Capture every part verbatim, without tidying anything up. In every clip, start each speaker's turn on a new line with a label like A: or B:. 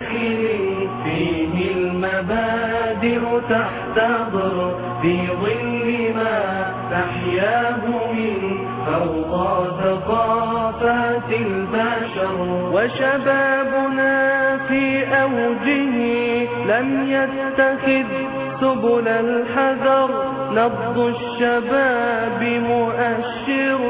A: داخلي فيه المبادئ تحتضر في ظل ما تحياه من فوق ثقافات البشر. وشبابنا في أوجه لم يتخذ سبل الحذر، نبض الشباب مؤشر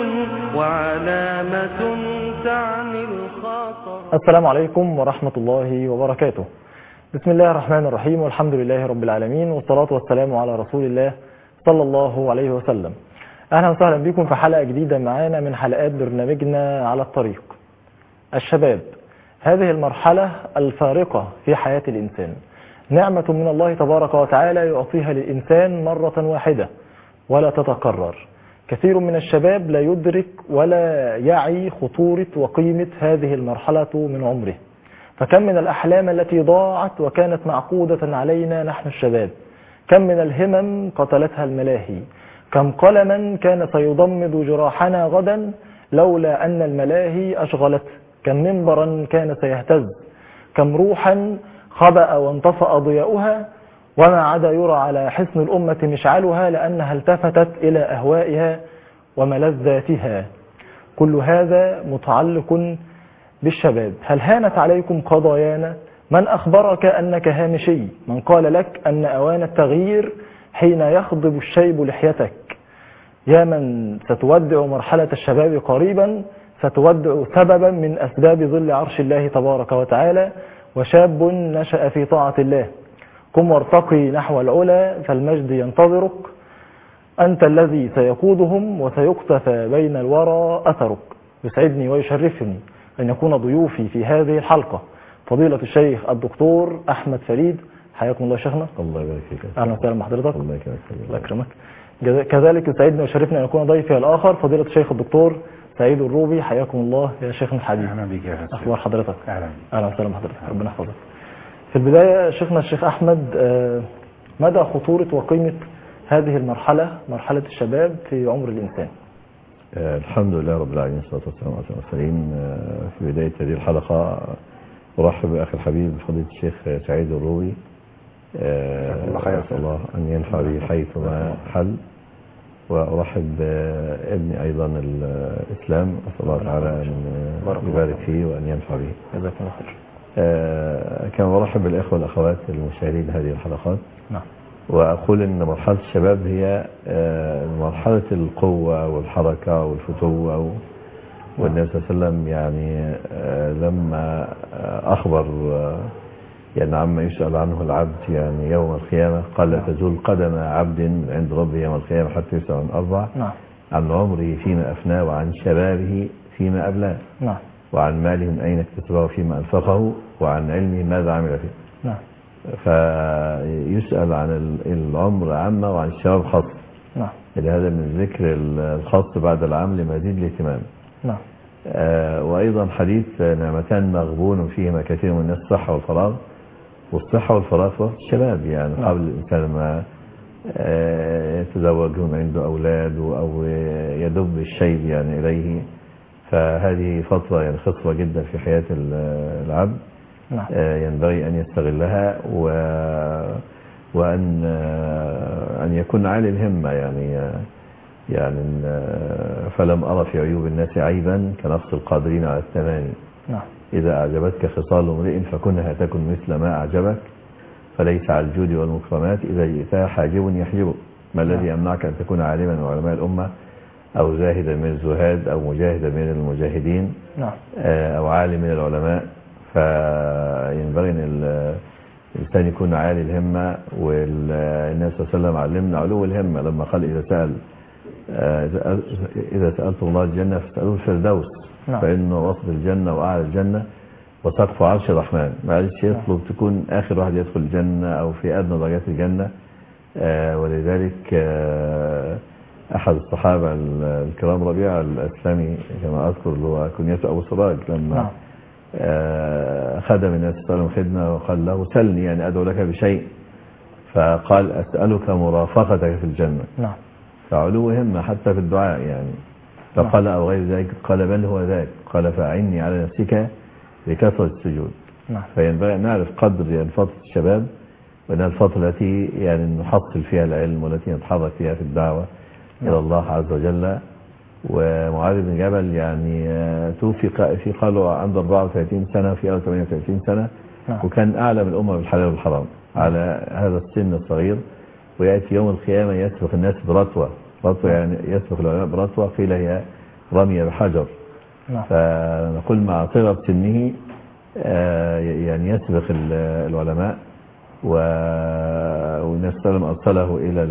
A: وعلامة تعني الخطر.
B: السلام عليكم ورحمة الله وبركاته. بسم الله الرحمن الرحيم، والحمد لله رب العالمين، والصلاة والسلام على رسول الله صلى الله عليه وسلم. أهلا وسهلا بكم في حلقة جديدة معانا من حلقات برنامجنا على الطريق. الشباب، هذه المرحلة الفارقة في حياة الإنسان، نعمة من الله تبارك وتعالى يعطيها للإنسان مرة واحدة ولا تتكرر. كثير من الشباب لا يدرك ولا يعي خطورة وقيمة هذه المرحلة من عمره، فكم من الأحلام التي ضاعت وكانت معقودة علينا نحن الشباب، كم من الهمم قتلتها الملاهي، كم قلما كان سيضمد جراحنا غدا لولا أن الملاهي أشغلت، كم منبرا كان سيهتز، كم روحا خبأ وانطفأ ضياؤها وما عدا يرى على حصن الأمة مشعلها لأنها التفتت إلى أهوائها وملذاتها. كل هذا متعلق بالشباب. هل هانت عليكم قضايانا؟ من أخبرك أنك هامشي؟ من قال لك أن أوان التغيير حين يخضب الشيب لحيتك؟ يا من ستودع مرحلة الشباب قريبا، ستودع سببا من أسباب ظل عرش الله تبارك وتعالى، وشاب نشأ في طاعة الله. قم وارتقي نحو العلا فالمجد ينتظرك، أنت الذي سيقودهم وسيقتفى بين الورى أثرك. يسعدني ويشرفني أن يكون ضيوفي في هذه الحلقة فضيلة الشيخ الدكتور أحمد فريد. حياكم الله شيخنا.
C: الله يبارك فيك.
B: أهلا وسهلا بحضرتك.
C: الله يكرمك.
B: الله يكرمك. كذلك يسعدني ويشرفني أن يكون ضيفي الآخر فضيلة الشيخ الدكتور سعيد الروبي. حياكم الله يا شيخنا الحبيب.
C: أهلا بك يا أستاذ.
B: أخبار حضرتك؟
C: أهلا.
B: أهلا وسهلا بحضرتك. ربنا يحفظك. في البداية شيخنا الشيخ أحمد، مدى خطورة وقيمة هذه المرحلة، مرحلة الشباب في عمر الإنسان؟
C: آه الحمد لله رب العالمين، والصلاة والسلام على المرسلين. آه في بداية هذه الحلقة أرحب بأخي الحبيب فضيلة الشيخ سعيد الروبي. أسأل الله أن ينفع به حيثما حل، وأرحب بابني أيضا الإسلام، أسأل الله تعالى أن يبارك فيه وأن ينفع به.
B: جزاكم الله خير.
C: آه كما برحب بالإخوة والأخوات المشاهدين هذه الحلقات.
B: نعم.
C: وأقول أن مرحلة الشباب هي آه مرحلة القوة والحركة والفتوة، والنبي صلى الله عليه وسلم يعني آه لما آه أخبر آه يعني عما يسأل عنه العبد يعني يوم القيامة قال: لا تزول قدم عبد عند ربه يوم القيامة حتى يسأل عن أربع:
B: نعم.
C: عن عمره فيما أفناه، وعن شبابه فيما أبلاه،
B: نعم.
C: وعن ماله من أين اكتسبه فيما أنفقه، وعن علمه ماذا عمل فيه.
B: نعم.
C: فيسأل عن العمر عامة وعن الشباب خاصة.
B: نعم.
C: لهذا من ذكر الخاص بعد العام لمزيد الاهتمام.
B: نعم.
C: آه وأيضا حديث نعمتان مغبون فيهما كثير من الناس: الصحة والفراغ. والصحة والفراغ في وقت الشباب، يعني
B: نعم.
C: قبل الإنسان ما آه يتزوجون عنده أولاد أو يدب الشيب يعني إليه، فهذه فترة يعني خصبة جدا في حياة العبد.
B: نعم.
C: آه ينبغي أن يستغلها و... وأن آه أن يكون عالي الهمة، يعني آه يعني آه فلم أرى في عيوب الناس عيبا كنقص القادرين على التماني.
B: نعم.
C: إذا أعجبتك خصال امرئ فكنها تكن مثل ما أعجبك، فليس على الجود والمكرمات إذا جئتها حاجب يحجبك. ما الذي يمنعك أن تكون عالما من علماء الأمة، أو زاهدا من الزهاد، أو مجاهدا من المجاهدين،
B: نعم.
C: أو عالم من العلماء؟ فينبغي أن الإنسان يكون عالي الهمة. والنبي صلى الله عليه وسلم علمنا علو الهمة لما قال: إذا سأل إذا سألتم الله الجنة فاسألوه الفردوس. نعم. فإنه وسط الجنة وأعلى الجنة وسقف عرش الرحمن. معلش يطلب تكون آخر واحد يدخل الجنة أو في أدنى درجات الجنة. آه ولذلك آه أحد الصحابة الكرام ربيعة الأسلمي كما أذكر اللي هو كنيته أبو سراج، لما نعم. آه خدم الناس صلى الله عليه وسلم خدمة وقال له: سلني يعني أدعو لك بشيء. فقال: أسألك مرافقتك في الجنة.
B: نعم.
C: فعلو همة حتى في الدعاء يعني. فقال: أو غير ذلك؟ قال: بل هو ذاك. قال: فأعني على نفسك بكثرة السجود.
B: نعم.
C: فينبغي أن نعرف قدر يعني فترة الشباب، وأنها الفترة التي يعني نحصل فيها العلم والتي نتحرك فيها في الدعوة
B: نعم.
C: إلى الله عز وجل. ومعاذ بن جبل يعني توفي في قالوا عنده أربعة وثلاثين سنة في أو ثمانية وثلاثين سنة.
B: نعم.
C: وكان أعلم الأمة بالحلال والحرام على هذا السن الصغير، ويأتي يوم القيامة يسبق الناس برتوة، رتوة يعني يسبق العلماء برتوة قيل هي رمية بحجر.
B: نعم.
C: فنقول مع صغر سنه يعني يسبق العلماء، والنبي صلى الله عليه وسلم أرسله إلى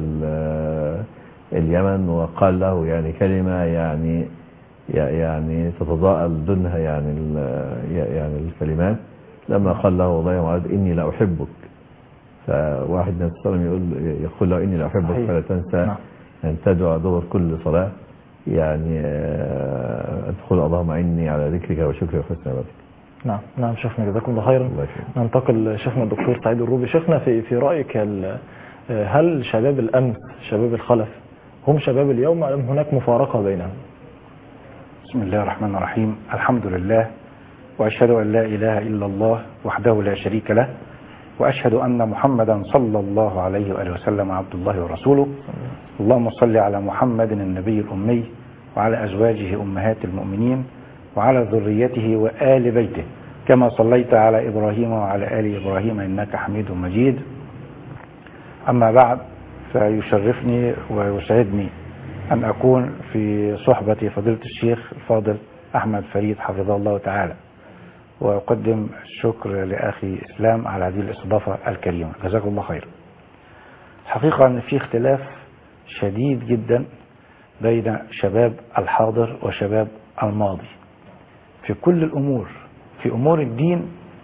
C: اليمن وقال له يعني كلمة يعني يعني تتضاءل دونها يعني يعني الكلمات، لما قال له والله يا معاذ إني لا أحبك، فواحد النبي صلى الله عليه وسلم يقول يقول له إني لا أحبك فلا تنسى أن تدعو دبر كل صلاة يعني أدخل اللهم إني على ذكرك وشكرك وحسن عبادتك.
B: نعم نعم شيخنا جزاكم الله خيرا. ننتقل شيخنا الدكتور سعيد الروبي. شيخنا في في رأيك هل شباب الأمس شباب الخلف هم شباب اليوم أم هناك مفارقة بينهم؟
D: بسم الله الرحمن الرحيم. الحمد لله، وأشهد أن لا إله إلا الله وحده لا شريك له، وأشهد أن محمدا صلى الله عليه وآله وسلم عبد الله ورسوله. اللهم صل على محمد النبي الأمي وعلى أزواجه أمهات المؤمنين وعلى ذريته وآل بيته كما صليت على إبراهيم وعلى آل إبراهيم إنك حميد مجيد. أما بعد، فيشرفني ويسعدني أن أكون في صحبة فضيلة الشيخ الفاضل أحمد فريد حفظه الله تعالى، وأقدم الشكر لأخي إسلام على هذه الاستضافة الكريمة، جزاكم الله خير. حقيقة أن في اختلاف شديد جدا بين شباب الحاضر وشباب الماضي في كل الأمور، في أمور الدين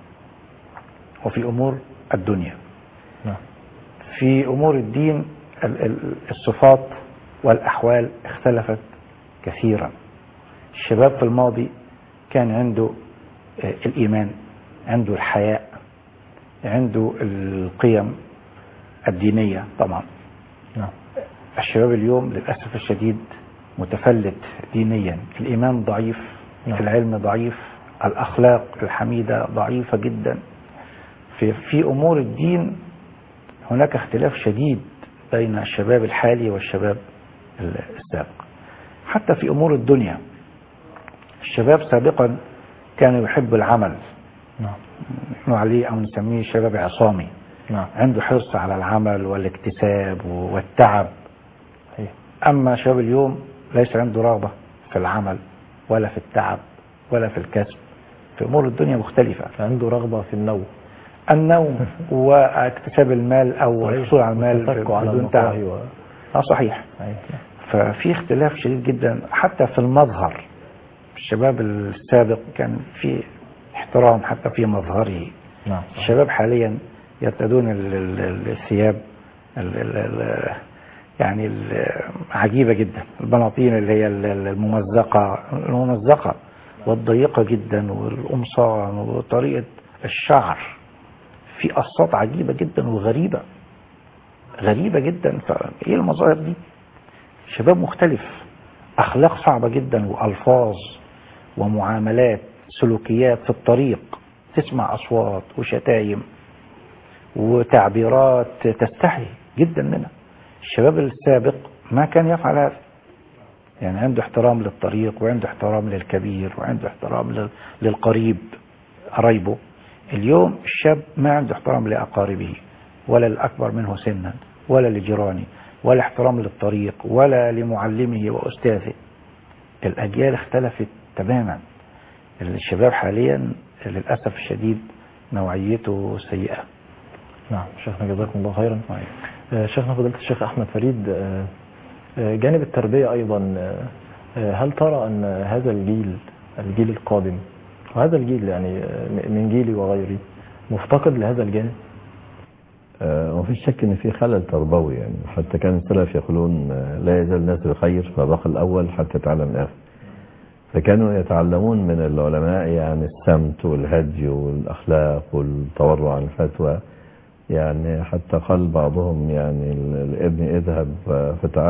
D: وفي أمور الدنيا. في أمور الدين الصفات والأحوال اختلفت كثيرا. الشباب في الماضي كان عنده الإيمان، عنده الحياء، عنده القيم الدينية طبعا.
B: نعم.
D: الشباب اليوم للأسف الشديد متفلت دينيا، الإيمان ضعيف، نعم. العلم ضعيف، الأخلاق الحميدة ضعيفة جدا. في, في أمور الدين هناك اختلاف شديد بين الشباب الحالي والشباب السابق. حتى في أمور الدنيا الشباب سابقا كان يحب العمل،
B: نعم.
D: نحن عليه أو نسميه شباب عصامي،
B: نعم.
D: عنده حرص على العمل والاكتساب والتعب.
B: هي.
D: أما شباب اليوم ليس عنده رغبة في العمل ولا في التعب ولا في الكسب. في أمور الدنيا مختلفة،
B: عنده رغبة في النوم
D: النوم واكتساب المال أو الحصول على المال بدون تعب.
B: و...
D: آه صحيح.
B: أيه.
D: ففي اختلاف شديد جدا حتى في المظهر. الشباب السابق كان في احترام حتى في مظهره.
B: نعم.
D: الشباب حاليا يرتدون الثياب يعني عجيبة جدا، البناطيل اللي هي الممزقة الممزقة والضيقة جدا، والقمصان وطريقة الشعر في قصات عجيبة جدا وغريبة غريبة جدا. فايه المظاهر دي؟ شباب مختلف، اخلاق صعبة جدا، والفاظ ومعاملات سلوكيات في الطريق، تسمع اصوات وشتايم وتعبيرات تستحي جدا منها. الشباب السابق ما كان يفعل هذا، يعني عنده احترام للطريق وعنده احترام للكبير وعنده احترام للقريب قرايبه. اليوم الشاب ما عنده احترام لأقاربه ولا الأكبر منه سنا ولا لجيرانه ولا احترام للطريق ولا لمعلمه وأستاذه. الأجيال اختلفت تماما. الشباب حاليا للأسف الشديد نوعيته سيئة.
B: نعم. شيخنا جزاكم الله خيرا. آه شيخنا فضيلة الشيخ أحمد فريد، آه آه جانب التربية أيضا، آه هل ترى أن هذا الجيل الجيل القادم وهذا الجيل يعني من جيلي وغيري مفتقد لهذا الجانب؟
C: آه وفي شك ان في خلل تربوي، يعني حتى كان السلف يقولون لا يزال الناس بخير فبقى الاول حتى يتعلم الاخر. فكانوا يتعلمون من العلماء يعني السمت والهدي والاخلاق والتورع عن الفتوى. يعني حتى قال بعضهم يعني الابن اذهب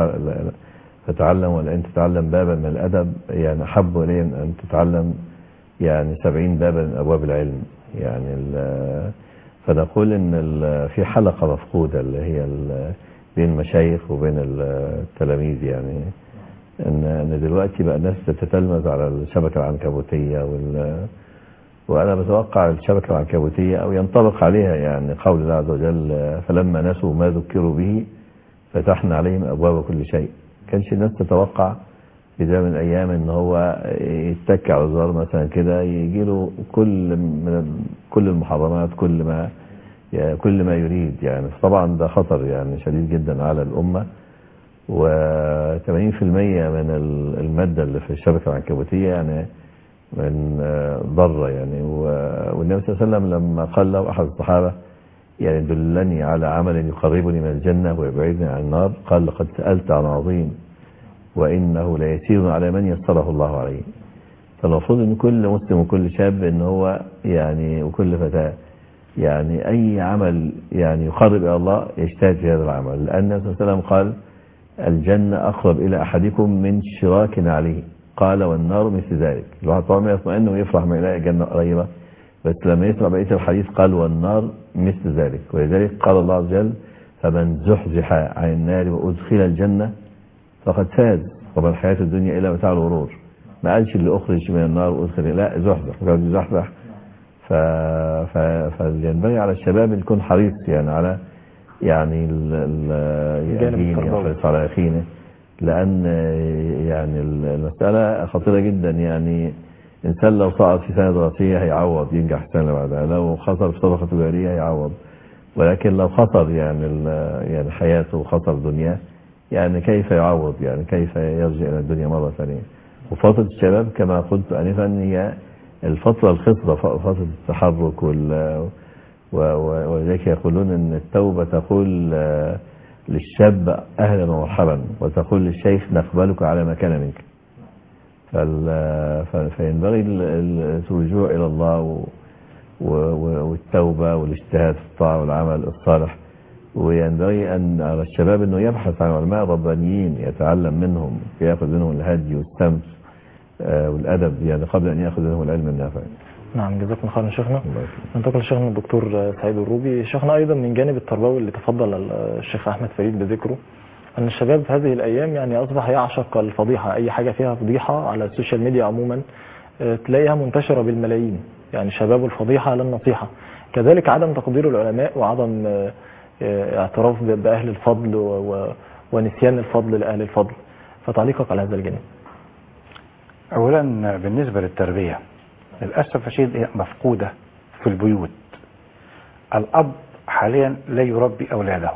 C: فتعلم ولئن تتعلم بابا من الادب يعني احب الي ان تتعلم يعني سبعين بابا من أبواب العلم. يعني فنقول إن في حلقة مفقودة اللي هي بين المشايخ وبين التلاميذ، يعني إن إن دلوقتي بقى الناس تتتلمذ على الشبكة العنكبوتية وال وأنا بتوقع الشبكة العنكبوتية أو ينطبق عليها يعني قول الله عز وجل فلما نسوا ما ذكروا به فتحنا عليهم أبواب كل شيء. كانش الناس تتوقع في زمن من الأيام إن هو يتك على الزرار مثلا كده يجي له كل من كل المحرمات كل ما كل ما يريد. يعني طبعا ده خطر يعني شديد جدا على الأمة. وثمانين في المية من المادة اللي في الشبكة العنكبوتية يعني من ضرة يعني. والنبي صلى الله عليه وسلم لما قال له أحد الصحابة يعني دلني على عمل يقربني من الجنة ويبعدني عن النار، قال لقد سألت عن عظيم وإنه ليسير على من يسره الله عليه. فالمفروض ان كل مسلم وكل شاب ان هو يعني وكل فتاة يعني أي عمل يعني يقرب إلى الله يجتهد في هذا العمل، لأن النبي صلى الله عليه وسلم قال الجنة أقرب إلى أحدكم من شراك عليه، قال والنار مثل ذلك. الواحد طبعا يطمئن ويفرح ما يلاقي الجنة قريبة، بس لما يسمع بقية الحديث قال والنار مثل ذلك. ولذلك قال الله عز وجل فمن زحزح عن النار وأدخل الجنة فقد فاز وما الحياة الدنيا إلا متاع الغرور. ما قالش اللي أخرج من النار وأدخل، لا زحزح قال زحزح. فينبغي على الشباب أن يكون حريص يعني على يعني الدين يحرص على يقينه، لأن يعني المسألة خطيرة جدا. يعني إنسان لو صعد في سنة دراسية هيعوض ينجح السنة اللي بعدها، لو خسر في طبقة تجارية هيعوض، ولكن لو خسر يعني يعني حياته وخسر دنياه يعني كيف يعوض؟ يعني كيف يرجع إلى الدنيا مرة ثانية؟ وفترة الشباب كما قلت آنفا هي الفترة الخصبة، فترة التحرك وال ولذلك يقولون ان التوبة تقول للشاب اهلا ومرحبا وتقول للشيخ نقبلك على ما كان منك. فينبغي الرجوع الى الله والتوبة والاجتهاد في الطاعة والعمل الصالح. وينبغي ان على الشباب انه يبحث عن علماء ربانيين يتعلم منهم، ياخذ منهم الهدي والسمت والادب يعني قبل ان ياخذ منهم العلم النافع.
B: نعم جزاكم خيرا شيخنا. ننتقل لشيخنا الدكتور سعيد الروبي. شيخنا ايضا من جانب التربوي اللي تفضل الشيخ احمد فريد بذكره ان الشباب في هذه الايام يعني اصبح يعشق الفضيحه، اي حاجه فيها فضيحه على السوشيال ميديا عموما تلاقيها منتشره بالملايين، يعني شباب الفضيحه لا النصيحه. كذلك عدم تقدير العلماء وعدم اعتراف باهل الفضل ونسيان الفضل لاهل الفضل، فتعليقك على هذا الجانب؟
D: اولا بالنسبه للتربيه للأسف الشديد هي مفقودة في البيوت. الأب حاليا لا يربي أولاده،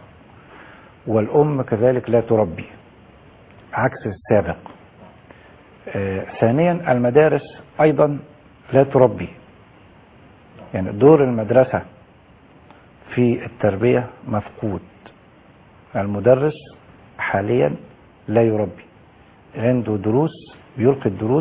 D: والأم كذلك لا تربي عكس السابق. آه ثانيا المدارس أيضا لا تربي، يعني دور المدرسة في التربية مفقود. المدرس حاليا لا يربي، عنده دروس بيلقي الدروس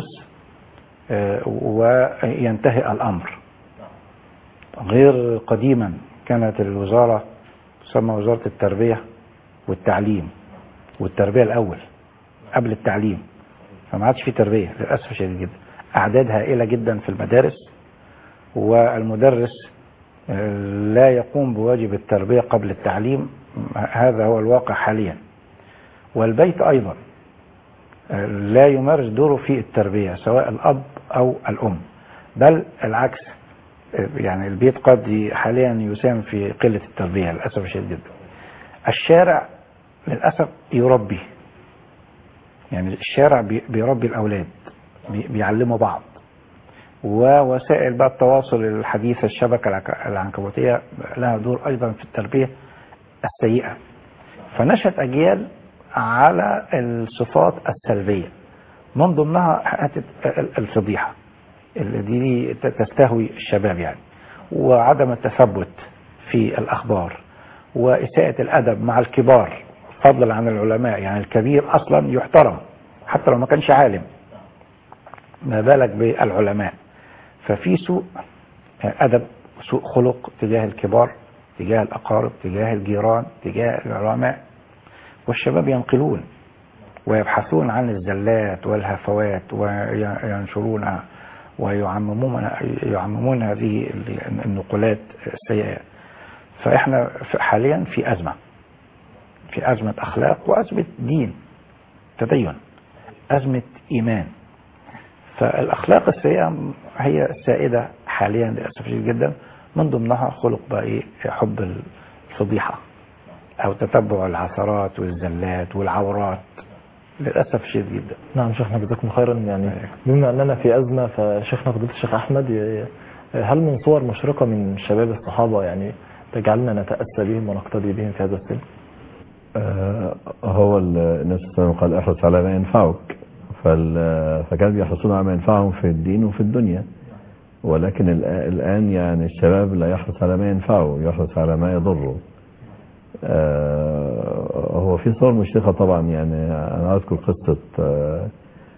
D: وينتهي الأمر. غير قديما كانت الوزارة تسمى وزارة التربية والتعليم، والتربية الأول قبل التعليم، فما عادش في تربية للأسف شديد جدا. أعداد هائلة جدا في المدارس، والمدرس لا يقوم بواجب التربية قبل التعليم. هذا هو الواقع حاليا. والبيت أيضا لا يمارس دوره في التربية سواء الأب أو الأم، بل العكس، يعني البيت قد حاليا يساهم في قلة التربية للأسف الشديد جدا. الشارع للأسف يربي، يعني الشارع بيربي الأولاد، بيعلموا بعض. ووسائل بقى التواصل الحديثة الشبكة العنكبوتية لها دور أيضا في التربية السيئة، فنشأت أجيال على الصفات السلبية، من ضمنها الفضيحة اللي دي تستهوي الشباب يعني، وعدم التثبت في الأخبار، وإساءة الأدب مع الكبار فضلا عن العلماء. يعني الكبير أصلا يحترم حتى لو ما كانش عالم، ما بالك بالعلماء. ففي سوء أدب وسوء خلق تجاه الكبار، تجاه الأقارب، تجاه الجيران، تجاه العلماء. والشباب ينقلون ويبحثون عن الزلات والهفوات وينشرونها ويعممون يعممون هذه النقولات السيئة. فإحنا حاليا في أزمة في أزمة أخلاق وأزمة دين تدين، أزمة إيمان. فالأخلاق السيئة هي السائدة حاليا للأسف الشديد جدا، من ضمنها خلق بقى إيه؟ حب الفضيحة أو تتبع العثرات والزلات والعورات للأسف الشديد جدا.
B: نعم شيخنا جزاكم خيرا. يعني بما أننا في أزمة، فشيخنا فضيلة الشيخ أحمد، هل من صور مشرقة من شباب الصحابة يعني تجعلنا نتأسى بهم ونقتدي بهم في هذا السن؟
C: آه هو النبي صلى الله عليه وسلم قال احرص على ما ينفعك، فكانوا بيحرصون على ما ينفعهم في الدين وفي الدنيا. ولكن الآن يعني الشباب لا يحرص على ما ينفعه، يحرص على ما يضره. آه هو في صور مشرقة طبعا. يعني أنا أذكر قصة آه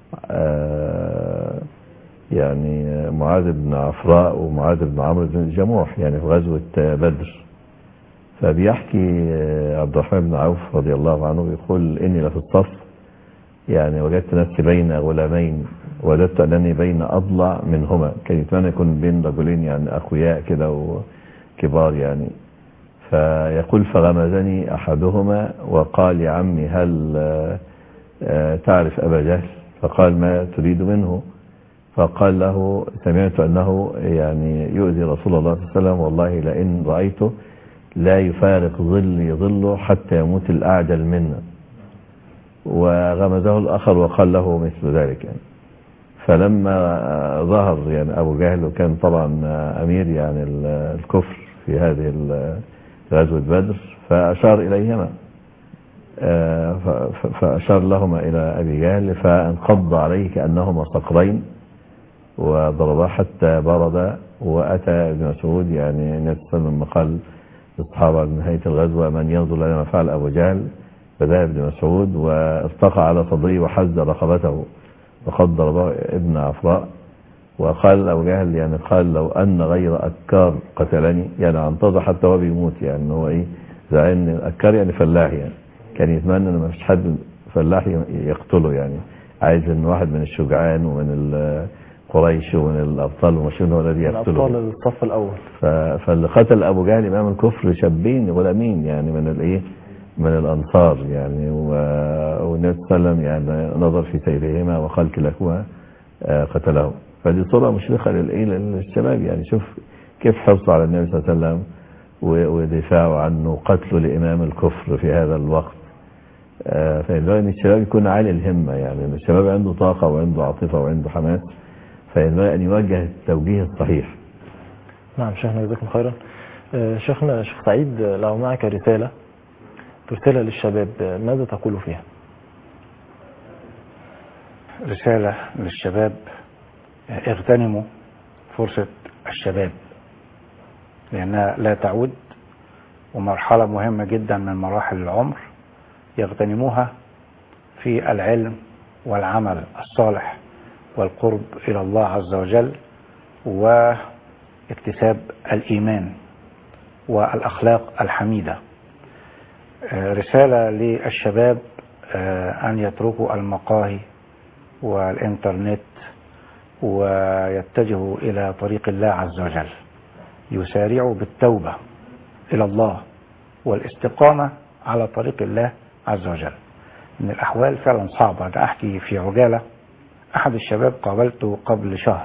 C: آه يعني معاذ بن عفراء ومعاذ بن عمرو بن الجموح يعني في غزوة بدر. فبيحكي عبد الرحمن بن عوف رضي الله عنه يقول إني لفي الصف يعني وجدت نفسي بين غلامين، وجدت أنني بين أضلع منهما. كان يتمنى يكون بين رجلين يعني أخوياء كده وكبار يعني. فيقول فغمزني أحدهما وقال يا عمي هل تعرف أبا جهل؟ فقال ما تريد منه؟ فقال له سمعت أنه يعني يؤذي رسول الله صلى الله عليه وسلم، والله لئن رأيته لا يفارق ظلي ظله حتى يموت الأعجل منا. وغمزه الآخر وقال له مثل ذلك يعني. فلما ظهر يعني أبو جهل، وكان طبعا أمير يعني الكفر في هذه غزوة بدر، فأشار إليهما فأشار لهما إلى أبي جهل فانقض عليه كأنهما صقرين وضرباه حتى برد. وأتى ابن مسعود يعني النبي صلى الله عليه وسلم قال للصحابة نهاية الغزوة من ينظر لنا ما فعل أبو جهل؟ فذهب ابن مسعود وارتقى على صدره وحز رقبته وقد ضربه ابن عفراء. وقال أبو جهل يعني قال لو أن غير أكار قتلني، يعني انتظر حتى هو بيموت يعني هو إيه زعلان. الأكار يعني فلاح، يعني كان يتمنى أن ما فيش حد فلاح يقتله، يعني عايز أن واحد من الشجعان ومن قريش ومن الأبطال المشهورين هو الذي يقتله،
B: الأبطال الصف الأول.
C: فاللي قتل أبو جهل إمام الكفر شابين غلامين يعني من الإيه من الأنصار يعني. والنبي صلى الله عليه وسلم يعني نظر في سيرهما وقال كلاكما قتله. فدي صورة مشرقة للإيه للشباب يعني. شوف كيف حرصوا على النبي صلى الله عليه وسلم ودفاعه عنه وقتله لإمام الكفر في هذا الوقت. فينبغي أن الشباب يكون عالي الهمة، يعني الشباب عنده طاقة وعنده عاطفة وعنده حماس، فينبغي أن يوجه التوجيه الصحيح.
B: نعم شيخنا جزاكم خيرا. شيخنا شيخ سعيد، لو معك رسالة ترسلها للشباب ماذا تقول فيها؟
D: رسالة للشباب: اغتنموا فرصة الشباب لأنها لا تعود، ومرحلة مهمة جدا من مراحل العمر يغتنموها في العلم والعمل الصالح والقرب إلى الله عز وجل واكتساب الإيمان والأخلاق الحميدة. رسالة للشباب أن يتركوا المقاهي والإنترنت ويتجهوا إلى طريق الله عز وجل، يسارعوا بالتوبة إلى الله والاستقامة على طريق الله عز وجل. إن الأحوال فعلا صعبة. أنا أحكي في عجالة أحد الشباب قابلته قبل شهر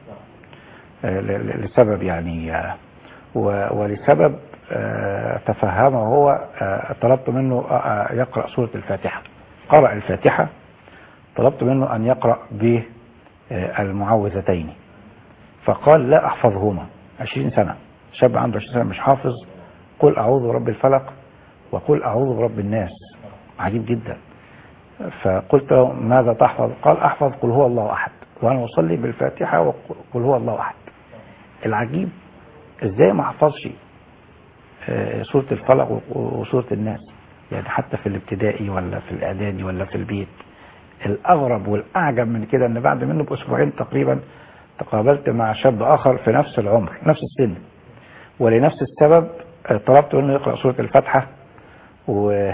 D: لسبب يعني ولسبب تفهمه هو. طلبت منه يقرأ سورة الفاتحة، قرأ الفاتحة، طلبت منه أن يقرأ بالمعوذتين فقال لا أحفظهما. عشرين سنة، شاب عنده عشرين سنة مش حافظ قل أعوذ برب الفلق وقل أعوذ برب الناس. عجيب جدا. فقلت له ماذا تحفظ؟ قال أحفظ قل هو الله أحد وأنا أصلي بالفاتحة وقل هو الله أحد. العجيب إزاي ما حفظش سورة الفلق وسورة الناس، يعني حتى في الابتدائي ولا في الإعدادي ولا في البيت. الأغرب والأعجب من كده أن بعد منه بأسبوعين تقريبا تقابلت مع شاب آخر في نفس العمر نفس السن، ولنفس السبب طلبت منه يقرأ سورة الفاتحة و...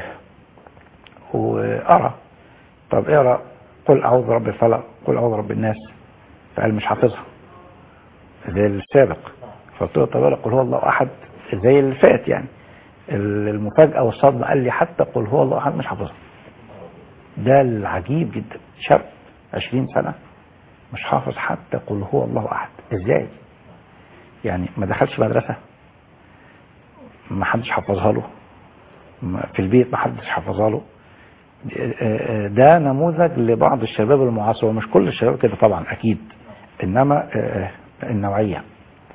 D: وأرى طب اقرأ قل أعوذ برب الفلق قل أعوذ برب الناس، فقال مش حافظها. زي السابق. فقلت له طب قل هو الله احد زي اللي فات يعني. المفاجاه والصدمه قال لي حتى قل هو الله احد مش حافظها. ده العجيب جدا، شاب عشرين سنه مش حافظ حتى قل هو الله احد. ازاي يعني؟ ما دخلش مدرسه، ما حدش حفظها له في البيت، ما حدش حفظها له. ده نموذج لبعض الشباب المعاصر، ومش كل الشباب كده طبعا اكيد، انما النوعيه.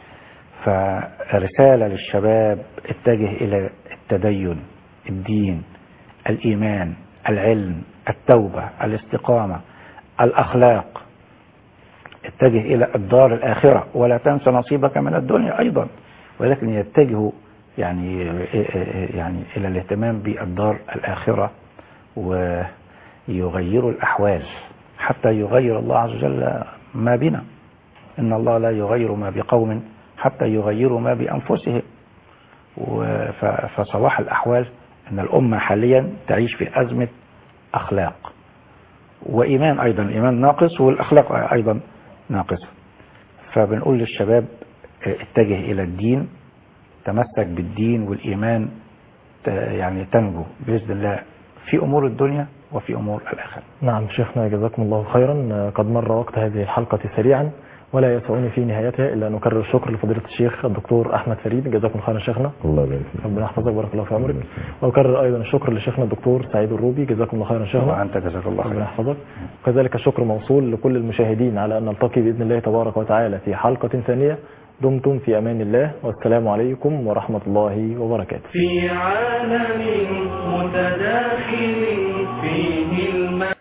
D: فرساله للشباب: اتجه الى التدين، الدين، الايمان، العلم، التوبه، الاستقامه، الاخلاق. اتجه الى الدار الاخره، ولا تنس نصيبك من الدنيا ايضا، ولكن يتجهوا يعني يعني الى الاهتمام بالدار الاخره، ويغيروا الاحوال حتى يغير الله عز وجل ما بنا. ان الله لا يغير ما بقوم حتى يغيروا ما بانفسهم. فصلاح الاحوال ان الامه حاليا تعيش في ازمه اخلاق وايمان، ايضا الايمان ناقص والاخلاق ايضا ناقصه. فبنقول للشباب اتجه الى الدين، تمسك بالدين والايمان، يعني تنجو باذن الله في امور الدنيا وفي امور الاخره.
B: نعم شيخنا جزاكم الله خيرا. قد مر وقت هذه الحلقه سريعا، ولا يسعني في نهايتها الا ان اكرر الشكر لفضيله الشيخ الدكتور احمد فريد. جزاكم خيرا شيخنا.
C: الله يبارك فيك.
B: ربنا يحفظك بارك الله في عمرك. واكرر ايضا الشكر لشيخنا الدكتور سعيد الروبي. جزاكم الله خيرا شيخنا.
D: وانت جزاك الله خيرا.
B: ربنا يحفظك. وكذلك الشكر موصول لكل المشاهدين، على ان نلتقي باذن الله تبارك وتعالى في حلقه ثانيه. دمتم في امان الله، والسلام عليكم ورحمه الله وبركاته.
A: في عالم متداخل فيه